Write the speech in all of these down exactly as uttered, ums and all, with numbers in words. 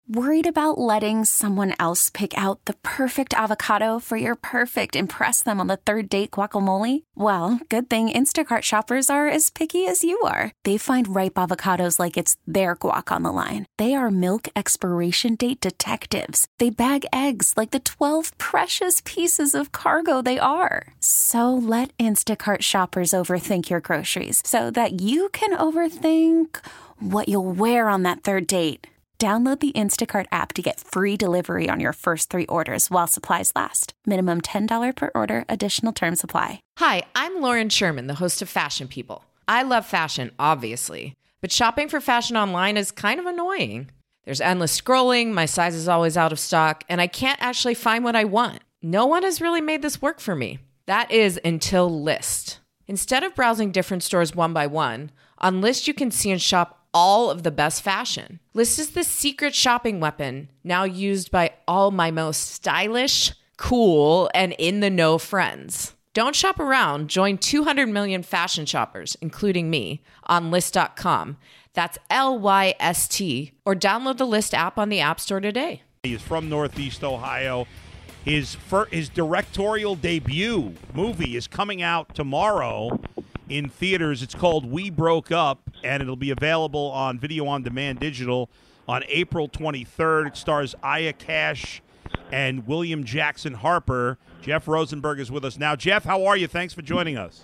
Worried about letting someone else pick out the perfect avocado for your perfect impress them on the third date guacamole? Well, good thing Instacart shoppers are as picky as you are. They find ripe avocados like it's their guac on the line. They are milk expiration date detectives. They bag eggs like the twelve precious pieces of cargo they are. So let Instacart shoppers overthink your groceries so that you can overthink what you'll wear on that third date. Download the Instacart app to get free delivery on your first three orders while supplies last. Minimum ten dollars per order. Additional terms apply. Hi, I'm Lauren Sherman, the host of Fashion People. I love fashion, obviously, but shopping for fashion online is kind of annoying. There's endless scrolling, my size is always out of stock, and I can't actually find what I want. No one has really made this work for me. That is until Lyst. Instead of browsing different stores one by one, on Lyst you can see and shop all of the best fashion. Lyst is the secret shopping weapon now used by all my most stylish, cool, and in-the-know friends. Don't shop around. Join two hundred million fashion shoppers, including me, on Lyst dot com. That's L Y S T. Or download the Lyst app on the App Store today. He is from Northeast Ohio. His, fir- his directorial debut movie is coming out tomorrow in theaters. It's called We Broke Up, and it'll be available on Video On Demand Digital on April twenty-third. It stars Aya Cash and William Jackson Harper. Jeff Rosenberg is with us now. Jeff, how are you? Thanks for joining us.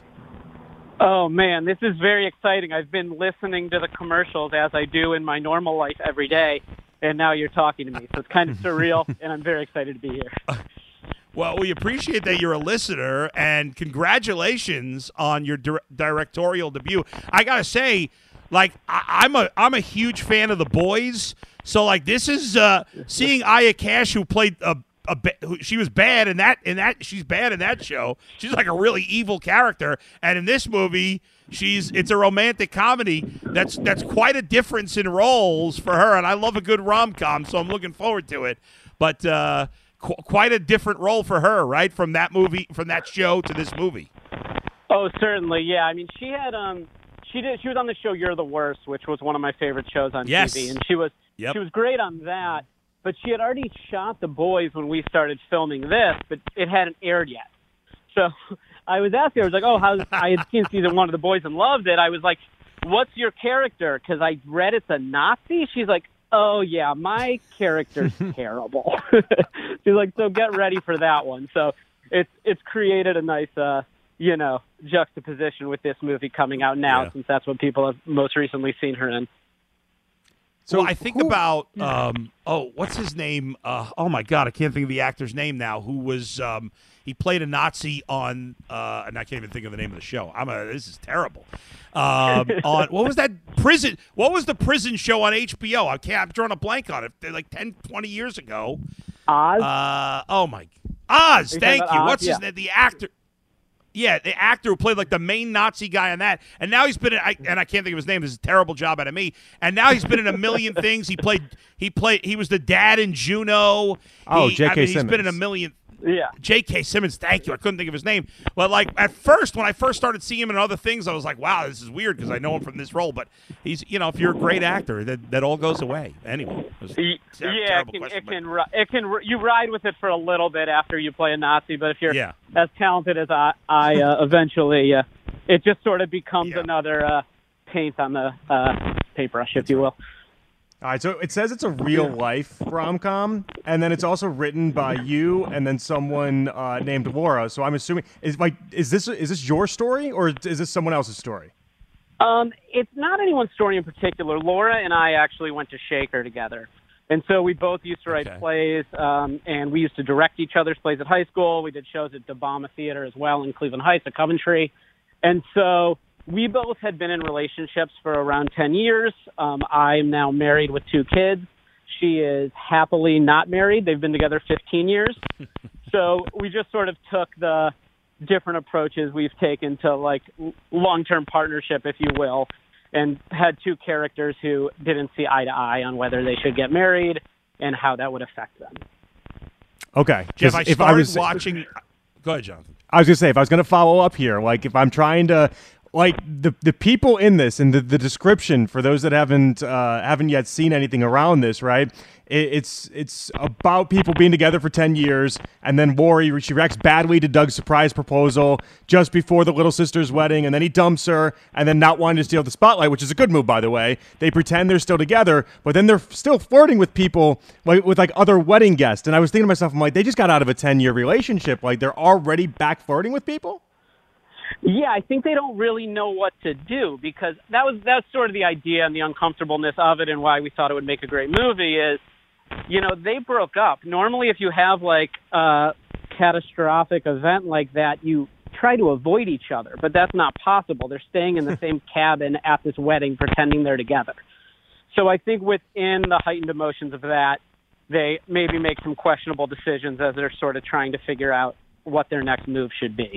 Oh, man, this is very exciting. I've been listening to the commercials as I do in my normal life every day, and now you're talking to me. So it's kind of surreal, and I'm very excited to be here. Well, we appreciate that you're a listener, and congratulations on your dir- directorial debut. I gotta say, like, I- I'm a I'm a huge fan of The Boys, so like this is uh, seeing Aya Cash, who played a, a ba- who, she was bad in that in that she's bad in that show. She's like a really evil character, and in this movie, she's it's a romantic comedy. That's that's quite a difference in roles for her, and I love a good rom-com, so I'm looking forward to it. But uh, qu- quite a different role for her, right? From that movie, from that show to this movie. Oh, certainly, yeah. I mean, she had um, she did she was on the show You're the Worst, which was one of my favorite shows on yes. T V, and she was yep. she was great on that. But she had already shot The Boys when we started filming this, but it hadn't aired yet. So I was asking her, I was like, oh, how I had seen season one of The Boys and loved it. I was like, what's your character? Because I read it's a Nazi. She's like, oh, yeah, my character's terrible. She's like, so get ready for that one. So it's it's created a nice, uh, you know, juxtaposition with this movie coming out now, yeah. since that's what people have most recently seen her in. So well, I think who, about, um, oh, what's his name? Uh, oh, my God, I can't think of the actor's name now, who was, um, he played a Nazi on, uh, and I can't even think of the name of the show. I'm a, this is terrible. Um, on, what was that prison, what was the prison show on H B O? I can't, I'm drawing a blank on it. They're like ten, twenty years ago. Oz? Uh, oh, my, Oz, thank you. Oz? What's yeah. his name? The actor. Yeah, the actor who played like the main Nazi guy on that, and now he's been in, I, and I can't think of his name. This is a terrible job out of me. And now he's been in a million things. He played, he played, he was the dad in Juno. Oh, he, J K. I mean, Simmons. He's been in a million. Yeah, J K. Simmons. Thank you. I couldn't think of his name. But like at first, when I first started seeing him in other things, I was like, wow, this is weird because I know him from this role. But he's, you know, if you're a great actor, that that all goes away. Anyway, it was a ter- yeah, it can, question, it can, it can, you ride with it for a little bit after you play a Nazi, but if you're yeah. as talented as I, I uh, eventually, uh, it just sort of becomes yeah. another uh, paint on the uh, paintbrush, if you will. All right, so it says it's a real-life rom-com, and then it's also written by you and then someone uh, named Laura. So I'm assuming is like is this is this your story or is this someone else's story? Um, it's not anyone's story in particular. Laura and I actually went to Shaker together, and so we both used to write okay. plays, um, and we used to direct each other's plays at high school. We did shows at Dabama Theater as well in Cleveland Heights at Coventry, and so. We both had been in relationships for around ten years. Um, I'm now married with two kids. She is happily not married. They've been together fifteen years. So we just sort of took the different approaches we've taken to like long-term partnership, if you will, and had two characters who didn't see eye to eye on whether they should get married and how that would affect them. Okay. Jeff, I if started I was watching. Go ahead, Jonathan. I was going to say, if I was going to follow up here, like if I'm trying to Like the the people in this and the, the description for those that haven't uh, haven't yet seen anything around this, right? it, it's it's about people being together for ten years, and then Lori, she reacts badly to Doug's surprise proposal just before the little sister's wedding, and then he dumps her, and then not wanting to steal the spotlight, which is a good move, by the way. They pretend they're still together, but then they're still flirting with people, like with like other wedding guests. And I was thinking to myself, I'm like, they just got out of a ten-year relationship. Like, they're already back flirting with people? Yeah, I think they don't really know what to do, because that was that's sort of the idea and the uncomfortableness of it, and why we thought it would make a great movie is, you know, they broke up. Normally, if you have like a catastrophic event like that, you try to avoid each other, but that's not possible. They're staying in the same cabin at this wedding, pretending they're together. So I think within the heightened emotions of that, they maybe make some questionable decisions as they're sort of trying to figure out what their next move should be.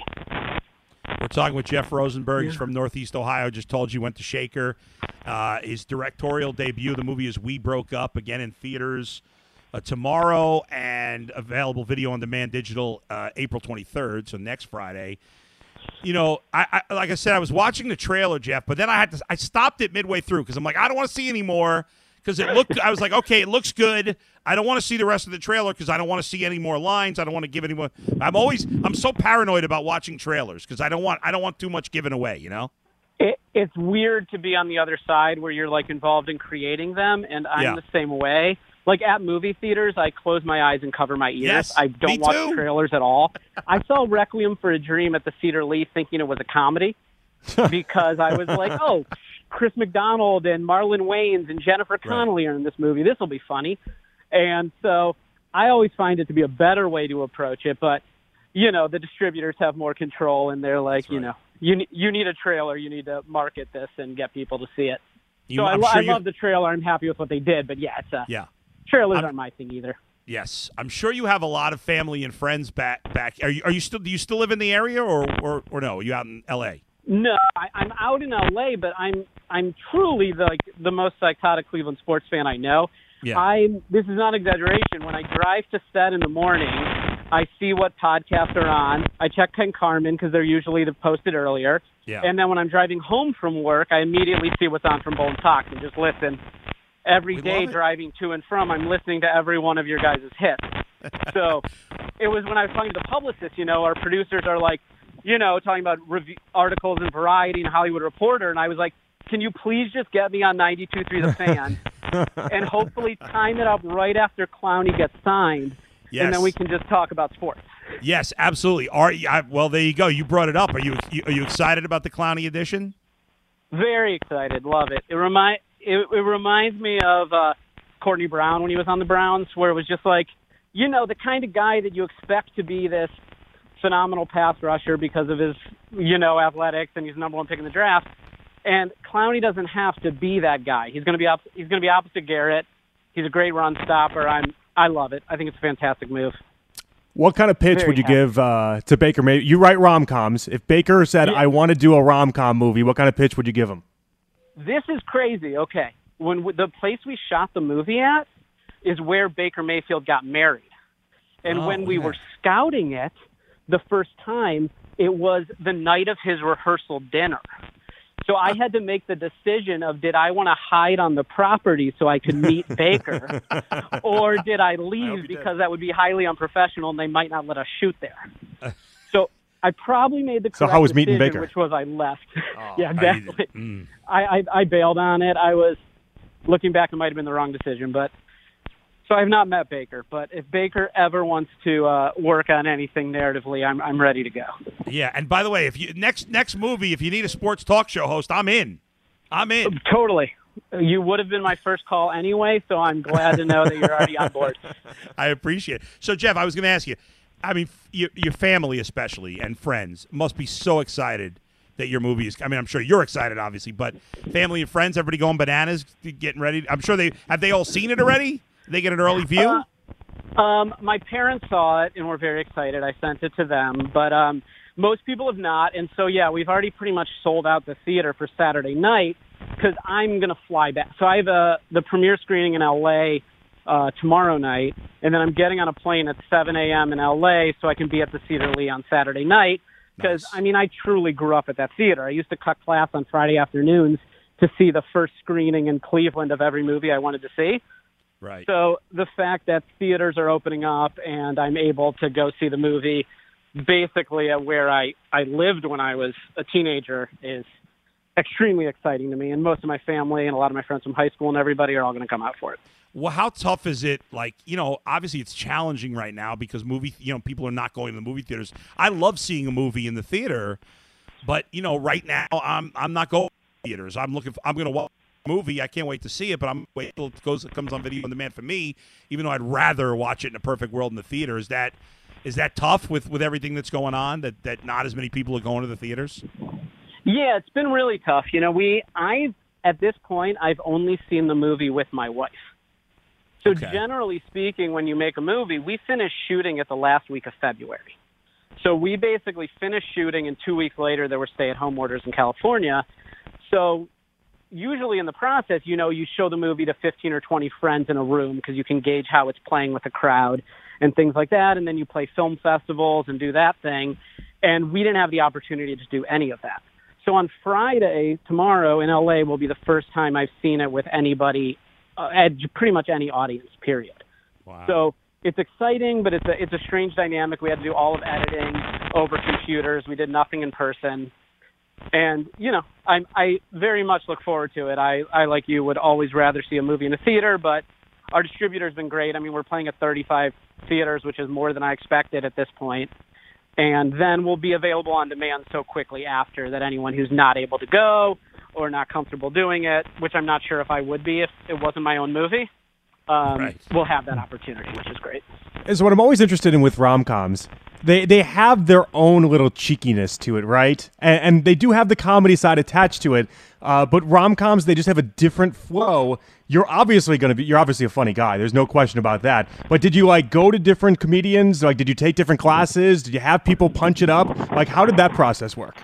We're talking with Jeff Rosenberg. He's from Northeast Ohio. Just told you went to Shaker. Uh, his directorial debut, the movie is We Broke Up, again in theaters uh, tomorrow, and available video on demand digital uh, April twenty-third, so next Friday. You know, I, I like I said, I was watching the trailer, Jeff, but then I had to I stopped it midway through because I'm like, I don't want to see any more. Because it looked, I was like, okay, it looks good. I don't want to see the rest of the trailer because I don't want to see any more lines. I don't want to give any more. I'm always, I'm so paranoid about watching trailers because I don't want, I don't want too much given away. You know, it, it's weird to be on the other side where you're like involved in creating them, and I'm Yeah. the same way. Like at movie theaters, I close my eyes and cover my ears. Yes, I me don't watch too. trailers at all. I saw Requiem for a Dream at the Cedar Lee thinking it was a comedy because I was like, oh, Chris McDonald and Marlon Wayans and Jennifer Connelly are in this movie. This will be funny. And so I always find it to be a better way to approach it. But, you know, the distributors have more control, and they're like, That's you right. know, you, ne- you need a trailer. You need to market this and get people to see it. You- so I, I'm lo- sure I you- love the trailer. I'm happy with what they did. But, yeah, it's uh, Yeah. trailers I'm- aren't my thing either. Yes, I'm sure you have a lot of family and friends back. Back. Are you? Are you still? Do you still live in the area, or or, or no? Are you out in L A? No, I, I'm out in L A, but I'm I'm truly the, like the most psychotic Cleveland sports fan I know. Yeah. I this is not exaggeration. When I drive to set in the morning, I see what podcasts are on. I check Ken Carmen because they're usually posted earlier. Yeah. And then when I'm driving home from work, I immediately see what's on from Bowling Talks and just listen. Every We day love it. driving to and from, I'm listening to every one of your guys' hits. So it was when I was talking to the publicist, you know, our producers are like, you know, talking about review, articles in Variety and Hollywood Reporter, and I was like, can you please just get me on ninety-two point three The Fan and hopefully time it up right after Clowney gets signed, Yes. and then we can just talk about sports. Yes, absolutely. Are you, I, well, there you go. You brought it up. Are you, you are you excited about the Clowney edition? Very excited. Love it. It, remind, it, it reminds me of uh, Courtney Brown when he was on the Browns, where it was just like, you know, the kind of guy that you expect to be this phenomenal pass rusher because of his, you know, athletics, and he's number one pick in the draft. And Clowney doesn't have to be that guy. He's going to be op- he's going to be opposite Garrett. He's a great run stopper. I'm I love it. I think it's a fantastic move. What kind of pitch Very would you happy. give uh, to Baker? Maybe you write rom-coms. If Baker said, Yeah. I want to do a rom-com movie, what kind of pitch would you give him? This is crazy. Okay, when w- the place we shot the movie at is where Baker Mayfield got married, and Oh, when we yeah. were scouting it the first time, it was the night of his rehearsal dinner. So I had to make the decision of, did I want to hide on the property so I could meet Baker, or did I leave you because that would be highly unprofessional and they might not let us shoot there? So I probably made the correct So how was meeting decision, Baker? which was I left. Oh, yeah, exactly. Mm. I, I I bailed on it. I was looking back, it might have been the wrong decision, but so I've not met Baker. But if Baker ever wants to uh, work on anything narratively, I'm I'm ready to go. Yeah, and by the way, if you next next movie, if you need a sports talk show host, I'm in. I'm in. Totally. You would have been my first call anyway, so I'm glad to know that you're already on board. I appreciate it. So, Jeff, I was going to ask you. I mean, f- your, your family, especially, and friends, must be so excited that your movie is. I mean, I'm sure you're excited, obviously, but family and friends, everybody going bananas, getting ready. I'm sure they have. They all seen it already? They get an early view. Uh, um, my parents saw it and were very excited. I sent it to them, but um, most people have not. And so, yeah, we've already pretty much sold out the theater for Saturday night because I'm going to fly back. So I have a, the premiere screening in L A uh, tomorrow night, and then I'm getting on a plane at seven a.m. in L A so I can be at the Cedar Lee on Saturday night. Because, Nice. I mean, I truly grew up at that theater. I used to cut class on Friday afternoons to see the first screening in Cleveland of every movie I wanted to see. Right. So the fact that theaters are opening up and I'm able to go see the movie basically at where I, I lived when I was a teenager is extremely exciting to me. And most of my family and a lot of my friends from high school and everybody are all going to come out for it. Well, how tough is it? Like, you know, obviously it's challenging right now because movie, you know, people are not going to the movie theaters. I love seeing a movie in the theater, but you know, right now I'm I'm not going to theaters. I'm looking. For, I'm going to watch a movie. I can't wait to see it, but I'm wait till it goes. It comes on video on demand for me. Even though I'd rather watch it in a perfect world in the theater. Is that is that tough with, with everything that's going on? That that not as many people are going to the theaters. Yeah, it's been really tough. You know, we I at this point I've only seen the movie with my wife. So Okay. generally speaking, when you make a movie, we finish shooting at the last week of February. So we basically finished shooting, and two weeks later there were stay-at-home orders in California. So usually in the process, you know, you show the movie to fifteen or twenty friends in a room because you can gauge how it's playing with the crowd and things like that, and then you play film festivals and do that thing. And we didn't have the opportunity to do any of that. So on Friday, tomorrow, in L A will be the first time I've seen it with anybody Uh, at pretty much any audience, period. Wow. So it's exciting, but it's a it's a strange dynamic. We had to do all of editing over computers. We did nothing in person, and you know, I I very much look forward to it. I I like you would always rather see a movie in a theater, but our distributor's been great. I mean, we're playing at thirty-five theaters, which is more than I expected at this point. And then we'll be available on demand so quickly after that anyone who's not able to go or not comfortable doing it, which I'm not sure if I would be if it wasn't my own movie, um, Right. we'll have that opportunity, which is great. Is what I'm always interested in with rom-coms. They they have their own little cheekiness to it, right? And, and they do have the comedy side attached to it. Uh, but rom-coms, they just have a different flow. You're obviously going to be, you're obviously a funny guy. There's no question about that. But did you like go to different comedians? Like, did you take different classes? Did you have people punch it up? Like, how did that process work?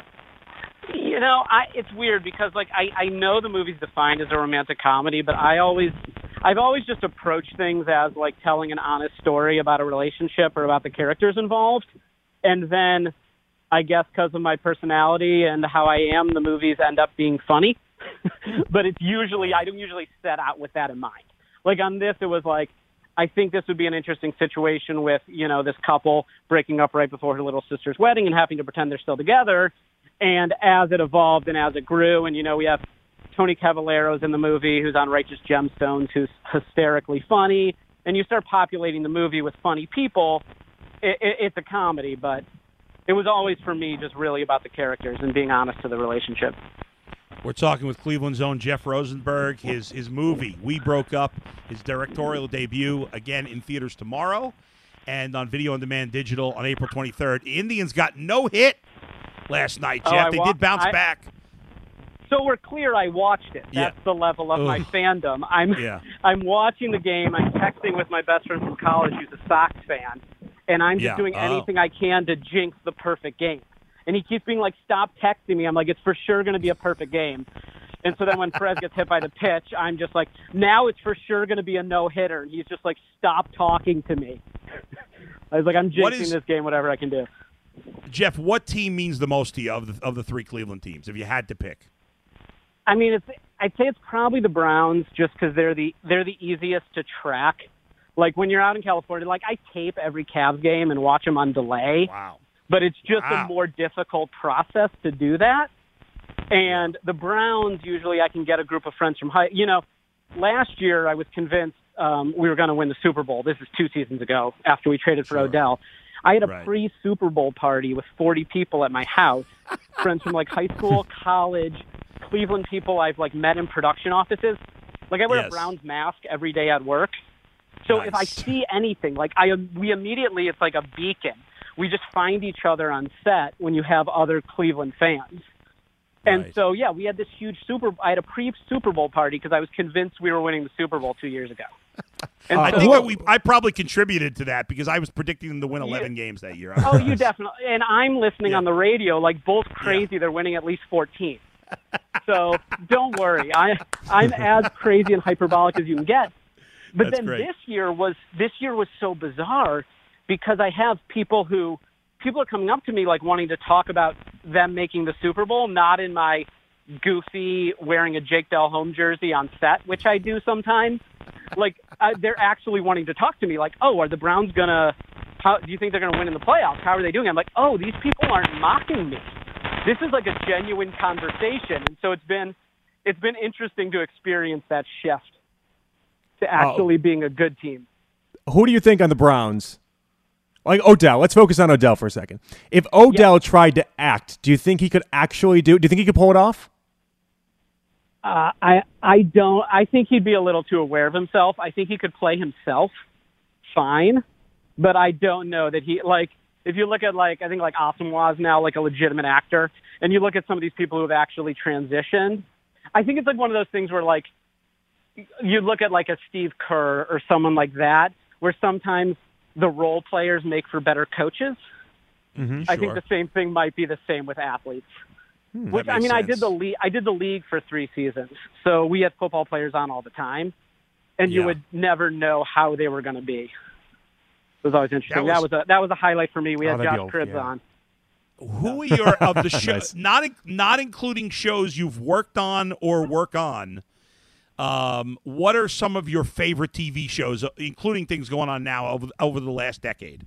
You know, I, it's weird because like I, I know the movie's defined as a romantic comedy, but I always, I've always just approached things as like telling an honest story about a relationship or about the characters involved. And then I guess because of my personality and how I am, the movies end up being funny. But it's usually, I don't usually set out with that in mind. Like on this, it was like, I think this would be an interesting situation with, you know, this couple breaking up right before her little sister's wedding and having to pretend they're still together. And as it evolved and as it grew, and, you know, we have Tony Cavallero's in the movie who's on Righteous Gemstones, who's hysterically funny, and you start populating the movie with funny people, it, it, it's a comedy, but it was always, for me, just really about the characters and being honest to the relationship. We're talking with Cleveland's own Jeff Rosenberg. His his movie, We Broke Up, his directorial debut, again in theaters tomorrow and on video on demand digital on April twenty-third. Indians got no hit last night, Jeff. Oh, I they wa- did bounce I- back. So we're clear, I watched it. That's Yeah. the level of my Ugh. fandom. I'm Yeah. I'm watching the game. I'm texting with my best friend from college who's a Sox fan, and I'm just Yeah. doing Oh. anything I can to jinx the perfect game. And he keeps being like, stop texting me. I'm like, it's for sure going to be a perfect game. And so then when Perez gets hit by the pitch, I'm just like, now it's for sure going to be a no-hitter. And he's just like, stop talking to me. I was like, I'm What jinxing is- this game, whatever I can do. Jeff, what team means the most to you of the, of the three Cleveland teams, if you had to pick? I mean, it's I'd say it's probably the Browns just because they're the they're the easiest to track. Like when you're out in California, like I tape every Cavs game and watch them on delay. Wow. But it's just Wow. a more difficult process to do that. And the Browns, usually I can get a group of friends from high. You know, last year I was convinced um, we were going to win the Super Bowl. This is two seasons ago after we traded for Sure. Odell. I had a Right. pre-Super Bowl party with forty people at my house, friends from like high school, college, Cleveland people I've like met in production offices. Like I wear Yes. a Browns mask every day at work. So if I Nice. see anything, like I, we immediately, it's like a beacon. We just find each other on set when you have other Cleveland fans. And Right. so, yeah, we had this huge Super I had a pre-Super Bowl party because I was convinced we were winning the Super Bowl two years ago. And I so- think that we I probably contributed to that because I was predicting them to win eleven games that year. Oh, you definitely. And I'm listening Yeah. on the radio, like both crazy. They're winning at least fourteen. So don't worry. I I'm as crazy and hyperbolic as you can get. But That's then great. this year was this year was so bizarre because I have people who people are coming up to me like wanting to talk about them making the Super Bowl, not in my goofy wearing a Jake Del Home jersey on set, which I do sometimes. Like, uh, they're actually wanting to talk to me, like, oh, are the Browns going to, how do you think they're going to win in the playoffs? How are they doing? I'm like, oh, these people aren't mocking me. This is like a genuine conversation. And so it's been, it's been interesting to experience that shift to actually oh. being a good team. Who do you think on the Browns? Like Odell. Let's focus on Odell for a second. If Odell yeah. tried to act, do you think he could actually do it? Do you think he could pull it off? Uh, I I don't. I think he'd be a little too aware of himself. I think he could play himself fine, but I don't know that he, like, if you look at, like, I think, like, Asamoah is now, like, a legitimate actor, and you look at some of these people who have actually transitioned, I think it's, like, one of those things where, like, you look at, like, a Steve Kerr or someone like that, where sometimes the role players make for better coaches. Mm-hmm, I sure. think the same thing might be the same with athletes. Hmm, Which I mean, sense. I did the league. I did the league for three seasons, so we had football players on all the time, and you yeah. would never know how they were going to be. It was always interesting. That That was, was, that was a that was a highlight for me. We oh, had Josh old, Cribbs yeah. on. Who are your of the shows? Nice. Not not including shows you've worked on or work on. Um, what are some of your favorite T V shows, including things going on now over over the last decade?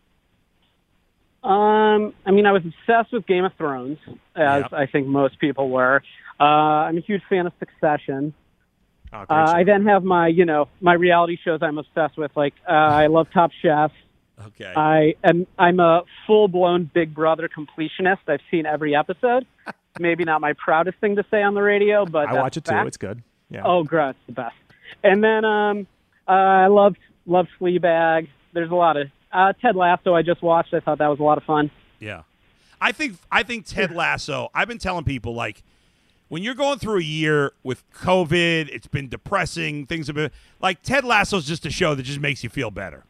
Um, I mean, I was obsessed with Game of Thrones, as yep. I think most people were. Uh, I'm a huge fan of Succession. Oh, uh, I then have my, you know, my reality shows I'm obsessed with. Like, uh, I love Top Chef. Okay. I am. I'm a full-blown Big Brother completionist. I've seen every episode. Maybe not my proudest thing to say on the radio, but I that's watch it fact. too. It's good. Yeah. Oh, gross, the best. And then um, uh, I loved loved Fleabag. There's a lot of uh, Ted Lasso. I just watched. I thought that was a lot of fun. Yeah, I think I think Ted Lasso. I've been telling people, like, when you're going through a year with COVID, it's been depressing. Things have been like Ted Lasso's just a show that just makes you feel better.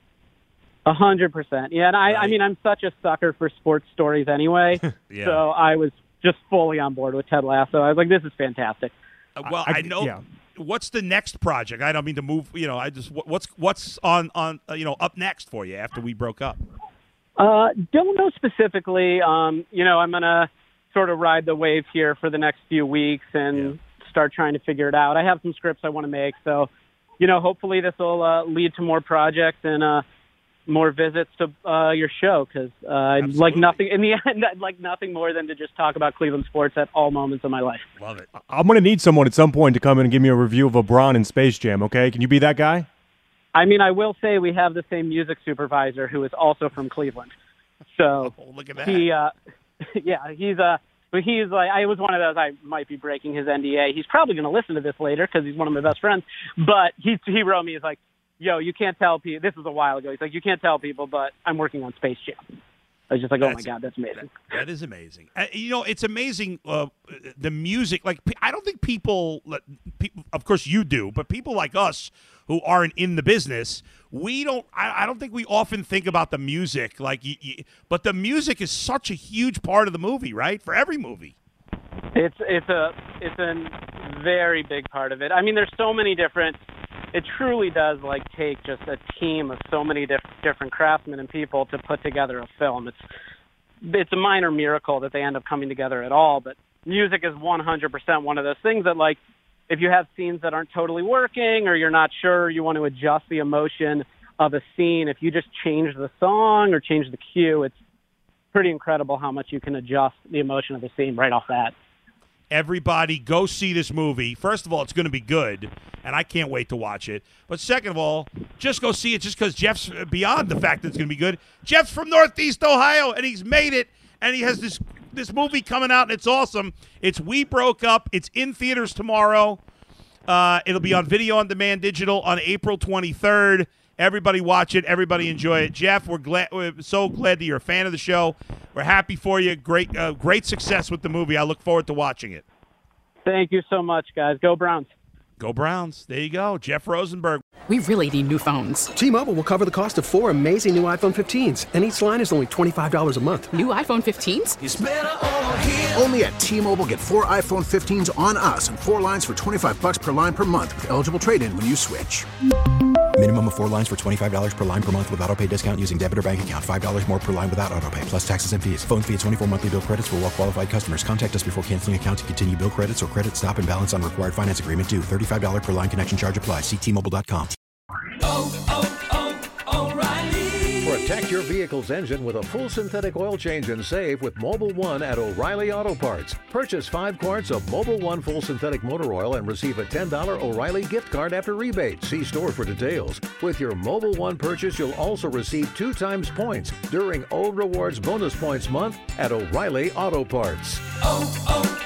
A hundred percent. Yeah, and I, Right. I mean, I'm such a sucker for sports stories anyway. Yeah. So I was just fully on board with Ted Lasso. I was like, this is fantastic. Uh, well, I- I, know. yeah. What's the next project? I don't mean to move. You know, I just what- what's what's on on uh, you know up next for you after we broke up. Uh, don't know specifically. Um, you know, I'm gonna sort of ride the wave here for the next few weeks and Yeah. start trying to figure it out. I have some scripts I want to make, so you know, hopefully this will uh, lead to more projects and uh, more visits to uh, your show, because uh, I'd like nothing in the end. I'd like nothing more than to just talk about Cleveland sports at all moments of my life. Love it. I'm going to need someone at some point to come in and give me a review of LeBron and Space Jam, okay? Can you be that guy? I mean, I will say we have the same music supervisor who is also from Cleveland. So Oh, look at that. he, uh, yeah, he's uh, but he's like, I was one of those. I might be breaking his N D A. He's probably going to listen to this later because he's one of my best friends. But he he wrote me. He's like, yo, you can't tell people. This was a while ago. He's like, you can't tell people, but I'm working on Space Jam. I was just like, oh, That's- my God, that's amazing. That, that is amazing. Uh, you know, it's amazing. Uh, the music, like, pe- I don't think people, people, of course you do, but people like us who aren't in the business, we don't, I, I don't think we often think about the music. Like, you, you, but the music is such a huge part of the movie, right? For every movie. It's it's a it's a very big part of it. I mean, there's so many different. It truly does like take just a team of so many diff- different craftsmen and people to put together a film. It's it's a minor miracle that they end up coming together at all. But music is one hundred percent one of those things that, like, if you have scenes that aren't totally working or you're not sure, you want to adjust the emotion of a scene. If you just change the song or change the cue, it's pretty incredible how much you can adjust the emotion of the scene right off that. Everybody go see this movie. First of all, it's going to be good, and I can't wait to watch it. But second of all, just go see it just because Jeff's beyond the fact that it's going to be good. Jeff's from Northeast Ohio, and he's made it, and he has this this movie coming out, and it's awesome. It's We Broke Up. It's in theaters tomorrow. Uh, it'll be on video on demand digital on April twenty-third. Everybody watch it. Everybody enjoy it. Jeff, we're glad. We're so glad that you're a fan of the show. We're happy for you. Great, uh, great success with the movie. I look forward to watching it. Thank you so much, guys. Go Browns. Go Browns. There you go. Jeff Rosenberg. We really need new phones. T-Mobile will cover the cost of four amazing new iPhone fifteens, and each line is only twenty-five dollars a month. New iPhone fifteens? Only at T-Mobile, get four iPhone fifteens on us and four lines for twenty-five bucks per line per month with eligible trade-in when you switch. Minimum of four lines for twenty-five dollars per line per month with autopay discount using debit or bank account. five dollars more per line without autopay, plus taxes and fees. Phone fee at twenty-four monthly bill credits for well qualified customers. Contact us before canceling account to continue bill credits or credit stop and balance on required finance agreement due. thirty-five dollars per line connection charge applies. See T Mobile dot com. Oh, oh, oh, O'Reilly. Protect your vehicle's engine with a full synthetic oil change and save with Mobil one at O'Reilly Auto Parts. Purchase five quarts of Mobil one full synthetic motor oil and receive a ten dollars O'Reilly gift card after rebate. See store for details. With your Mobil one purchase, you'll also receive two times points during O Rewards Bonus Points Month at O'Reilly Auto Parts. Oh, oh,